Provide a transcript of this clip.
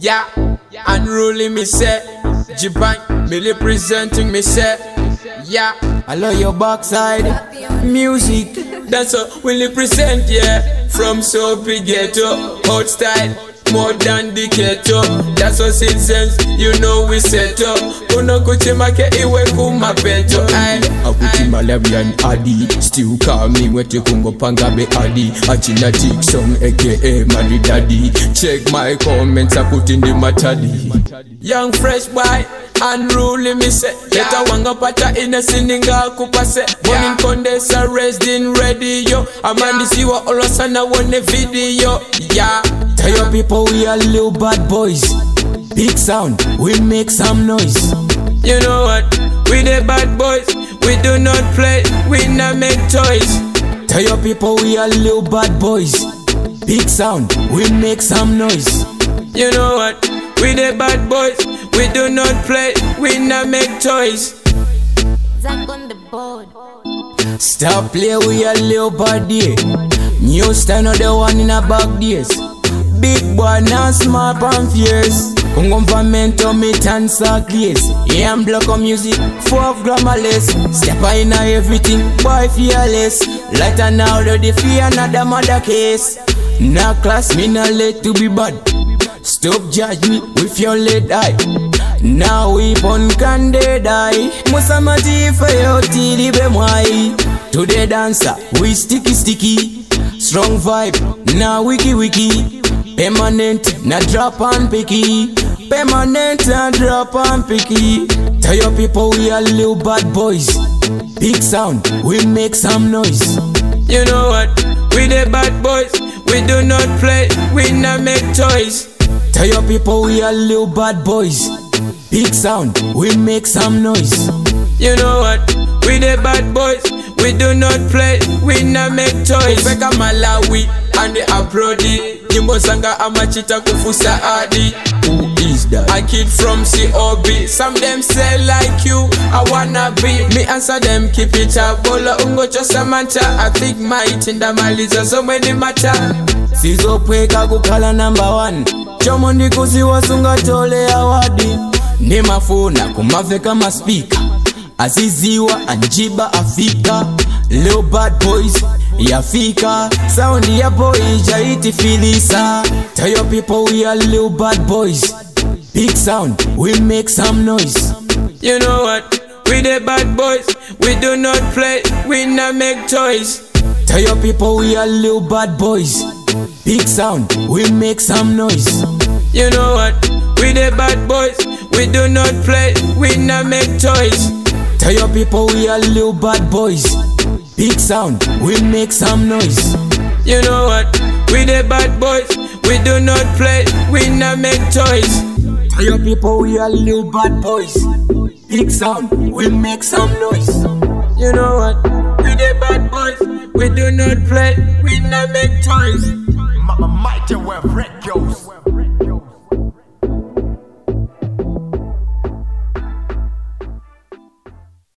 Yeah, unruly me say, Japan, me representing me say, yeah, I love your backside, music, that's what we represent, yeah. From Soapy Ghetto, hot style, more than the ghetto. That's what it sense, you know we set up. Uno kuchimake iwe kumapeto. Akuti Malawian Adi, still call me wete kungo pangabe Adi. Achinatic song aka Mari Daddy. Check my comments, akuti ndi matadi. Young fresh boy, unruly me say. Leta wanga pata ina sininga kupase. Born in Condesa, raised in radio. Amandi siwa olosana wone video. Yeah. Tell your people we are little bad boys. Big sound, we make some noise. You know what? We the bad boys. We do not play, we not make toys. Tell your people we are little bad boys. Big sound, we make some noise. You know what? We the bad boys. We do not play, we not make toys. Zach on the board. Stop play, we are little bad day. New style not the one in a back days. Big boy now small pan fierce. Congovamento me dancer glaze. AM block of music, 4 grammarless. Step in everything, boy fearless. Lighter now ready for another mother case. Now class me not late to be bad. Stop judge me with your lead eye. Now we pon candid eye. Musamati for your tilibe mwai. To the dancer, we sticky. Strong vibe, now wiki. Permanent, na drop and picky. Permanent, na drop and picky. Tell your people we are little bad boys. Big sound, we make some noise. You know what? We the bad boys. We do not play, we not make toys. Tell your people we are little bad boys. Big sound, we make some noise. You know what? We the bad boys. We do not play, we not make toys. Ufeka Malawi and the Aprodi. Nyimbo zanga amachita kufusa adi. Who is that? A kid from COB. Some them say like you, I wanna be. Me answer them, keep it up. Bola ungo chosa mancha. I think my tinda maliza so many matter. Sizo pweka kukala number 1. Chomondi kusi wasunga tole awadi. Nemafona kumaveka maspika. Aziziwa Anjiba Afika. Little bad boys Yafika. Sound ya boy Jaiti Filisa. Tell your people we are little bad boys. Big sound, we make some noise. You know what? We the bad boys. We do not play, we not make toys. Tell your people we are little bad boys. Big sound, we make some noise. You know what? We the bad boys. We do not play, we not make toys. Tell your people we are little bad boys. Big sound, we make some noise. You know what? We the bad boys. We do not play, we not make toys. Tell your people we are little bad boys. Big sound, we make some noise. You know what? We the bad boys. We do not play, we not make toys. Mighty Web Records.